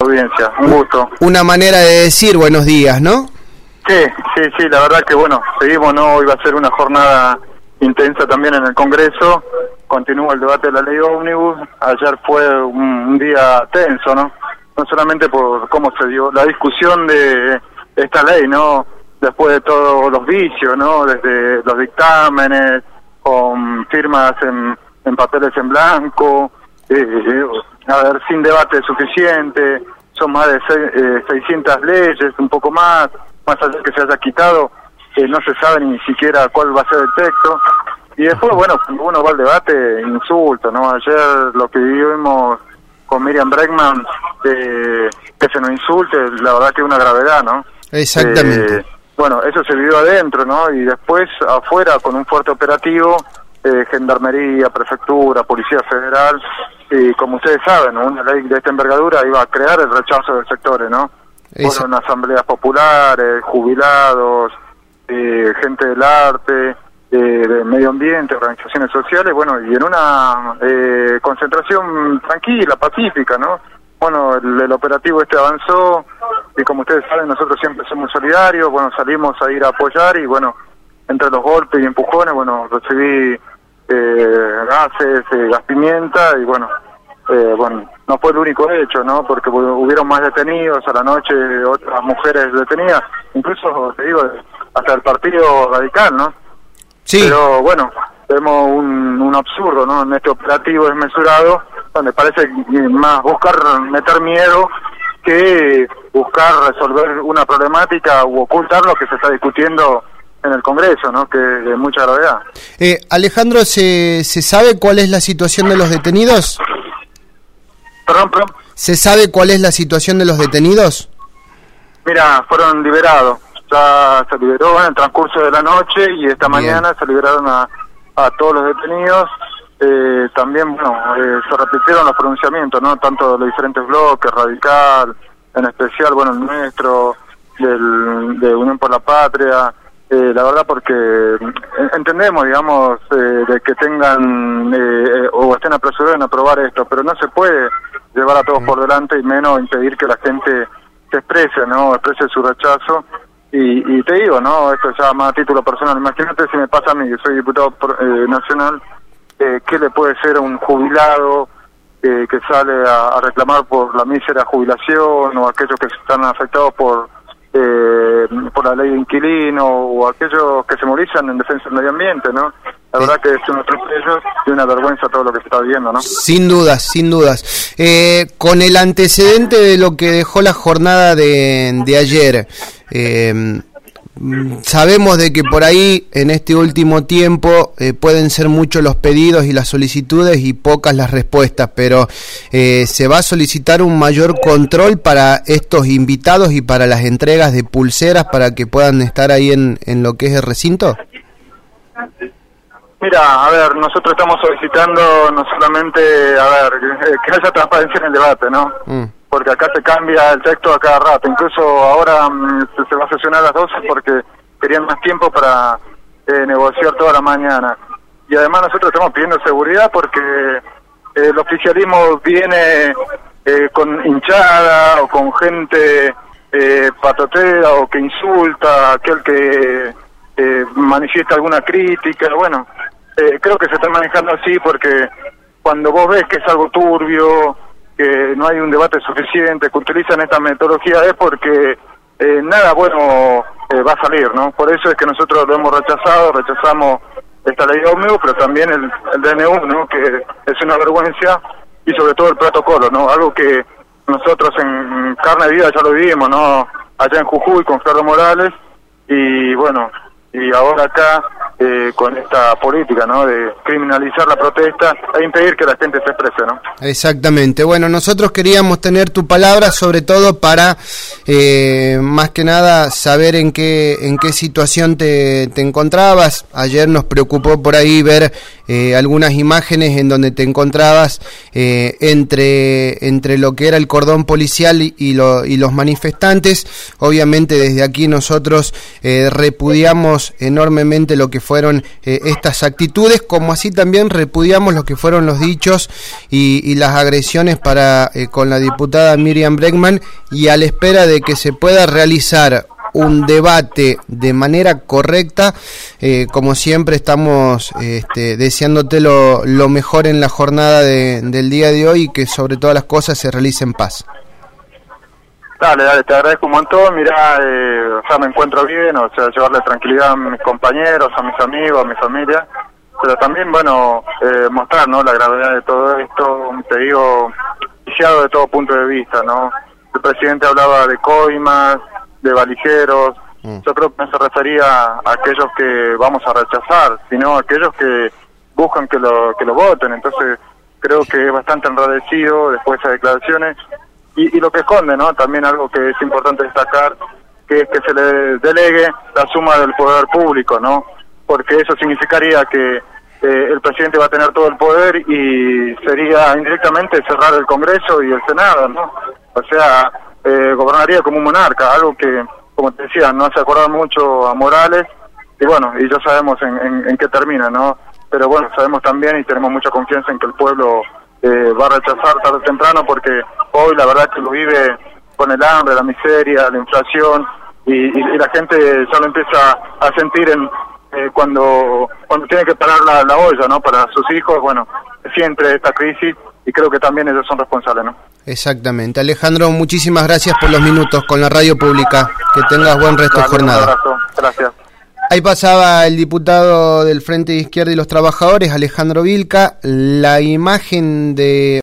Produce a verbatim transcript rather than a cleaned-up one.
audiencia. Un gusto. Una manera de decir buenos días, ¿no? Sí, sí, sí, la verdad que bueno, seguimos, ¿no? Hoy va a ser una jornada intensa también en el Congreso, continúa el debate de la ley ómnibus, ayer fue un, un día tenso, ¿no? No solamente por cómo se dio la discusión de esta ley, ¿no? Después de todos los vicios, ¿no? Desde los dictámenes, con firmas en, en papeles en blanco, eh, a ver, sin debate suficiente, son más de seis, eh, seiscientas leyes, un poco más, más allá que se haya quitado, eh, no se sabe ni siquiera cuál va a ser el texto. Y después, bueno, cuando uno va al debate, insulto, ¿no? Ayer lo que vivimos con Miriam Bregman, eh, que se nos insulte, la verdad que es una gravedad, ¿no? Exactamente. Eh, bueno, eso se vivió adentro, ¿no? Y después afuera, con un fuerte operativo, eh, Gendarmería, Prefectura, Policía Federal, y como ustedes saben, ¿no? Una ley de esta envergadura iba a crear el rechazo del sector, ¿no? Eso. Fueron asambleas populares, jubilados, eh, gente del arte, eh, de medio ambiente, organizaciones sociales, bueno, y en una eh, concentración tranquila, pacífica, ¿no? Bueno, el, el operativo este avanzó, y como ustedes saben, nosotros siempre somos solidarios, bueno, salimos a ir a apoyar, y bueno, entre los golpes y empujones, bueno, recibí eh, gases, eh, gas pimienta, y bueno, eh, bueno, no fue el único hecho, ¿no? Porque hubieron más detenidos, a la noche otras mujeres detenidas, incluso, te digo, hasta el Partido Radical, ¿no? Sí. Pero bueno, vemos un, un absurdo, ¿no? En este operativo desmesurado, donde parece más buscar meter miedo que buscar resolver una problemática u ocultar lo que se está discutiendo en el Congreso, ¿no? Que de mucha gravedad. Eh, Alejandro, ¿se, ¿se sabe cuál es la situación de los detenidos? Perdón, perdón. ¿Se sabe cuál es la situación de los detenidos? Mira, fueron liberados. Ya se liberó en el transcurso de la noche y esta Bien. mañana se liberaron a, a todos los detenidos. Eh, también, bueno, eh, se repitieron los pronunciamientos, ¿no? Tanto de los diferentes bloques, Radical, en especial, bueno, el nuestro, del, de Unión por la Patria. Eh, la verdad porque entendemos, digamos, eh, de que tengan eh, o estén apresurados en aprobar esto, pero no se puede llevar a todos por delante y menos impedir que la gente se exprese, ¿no? Exprese su rechazo. Y, y te digo, ¿no? Esto ya más a título personal. Imagínate si me pasa a mí, que soy diputado eh, nacional, eh, ¿qué le puede ser a un jubilado eh, que sale a, a reclamar por la mísera jubilación, o aquellos que están afectados por eh, por la ley de inquilino, o aquellos que se movilizan en defensa del medio ambiente, ¿no? La verdad que es un atropello y una vergüenza todo lo que se está viendo, ¿no? Sin dudas, sin dudas. Eh, con el antecedente de lo que dejó la jornada de, de ayer, eh, sabemos de que por ahí en este último tiempo eh, pueden ser muchos los pedidos y las solicitudes y pocas las respuestas, pero eh, ¿se va a solicitar un mayor control para estos invitados y para las entregas de pulseras para que puedan estar ahí en, en lo que es el recinto? Mira, a ver, nosotros estamos solicitando no solamente, a ver, que haya transparencia en el debate, ¿no? Mm. Porque acá se cambia el texto a cada rato, incluso ahora um, se, se va a sesionar a las doce porque querían más tiempo para eh, negociar toda la mañana. Y además nosotros estamos pidiendo seguridad porque eh, el oficialismo viene eh, con hinchada o con gente eh, patotera o que insulta, aquel que eh, manifiesta alguna crítica, bueno. Eh, creo que se está manejando así porque cuando vos ves que es algo turbio, que no hay un debate suficiente, que utilizan esta metodología, es porque eh, nada bueno eh, va a salir, ¿no? Por eso es que nosotros lo hemos rechazado, rechazamos esta ley ómnibus, pero también el, el D N U, ¿no? Que es una vergüenza, y sobre todo el protocolo, ¿no? Algo que nosotros en carne de vida ya lo vivimos, ¿no? Allá en Jujuy con Flor Morales, y bueno, y ahora acá eh, con esta política, ¿no? De criminalizar la protesta e impedir que la gente se exprese, ¿no? Exactamente. Bueno, nosotros queríamos tener tu palabra, sobre todo para eh, más que nada saber en qué en qué situación te, te encontrabas. Ayer nos preocupó por ahí ver eh, algunas imágenes en donde te encontrabas eh, entre entre lo que era el cordón policial y, y, lo, y los manifestantes. Obviamente desde aquí nosotros eh, repudiamos enormemente lo que fue fueron eh, estas actitudes, como así también repudiamos lo que fueron los dichos y, y las agresiones para eh, con la diputada Miriam Bregman, y a la espera de que se pueda realizar un debate de manera correcta, eh, como siempre estamos este, deseándote lo, lo mejor en la jornada de, del día de hoy, y que sobre todas las cosas se realice en paz. Dale, dale, te agradezco un montón. Mirá, eh, o sea, me encuentro bien, o sea, llevarle tranquilidad a mis compañeros, a mis amigos, a mi familia, pero también, bueno, eh, mostrar, ¿no?, la gravedad de todo esto, te digo, viciado de todo punto de vista, ¿no? El presidente hablaba de coimas, de valijeros, mm. yo creo que no se refería a aquellos que vamos a rechazar, sino a aquellos que buscan que lo, que lo voten. Entonces, creo que es bastante enradecido después de esas declaraciones. Y, y lo que esconde, ¿no?, también algo que es importante destacar, que es que se le delegue la suma del poder público, ¿no? Porque eso significaría que eh, el presidente va a tener todo el poder y sería indirectamente cerrar el Congreso y el Senado, ¿no? O sea, eh, gobernaría como un monarca, algo que, como te decía, no hace acordar mucho a Morales, y bueno, y ya sabemos en, en, en qué termina, ¿no? Pero bueno, sabemos también y tenemos mucha confianza en que el pueblo eh, va a rechazar tarde o temprano, porque hoy la verdad que lo vive con el hambre, la miseria, la inflación, y, y, y la gente ya lo empieza a sentir en eh, cuando cuando tiene que parar la, la olla, ¿no?, para sus hijos. Bueno, siempre esta crisis, y creo que también ellos son responsables, ¿no? Exactamente. Alejandro, muchísimas gracias por los minutos con la radio pública. Que tengas buen resto de jornada. Un abrazo. Gracias. Ahí pasaba el diputado del Frente de Izquierda y los Trabajadores, Alejandro Vilca. La imagen de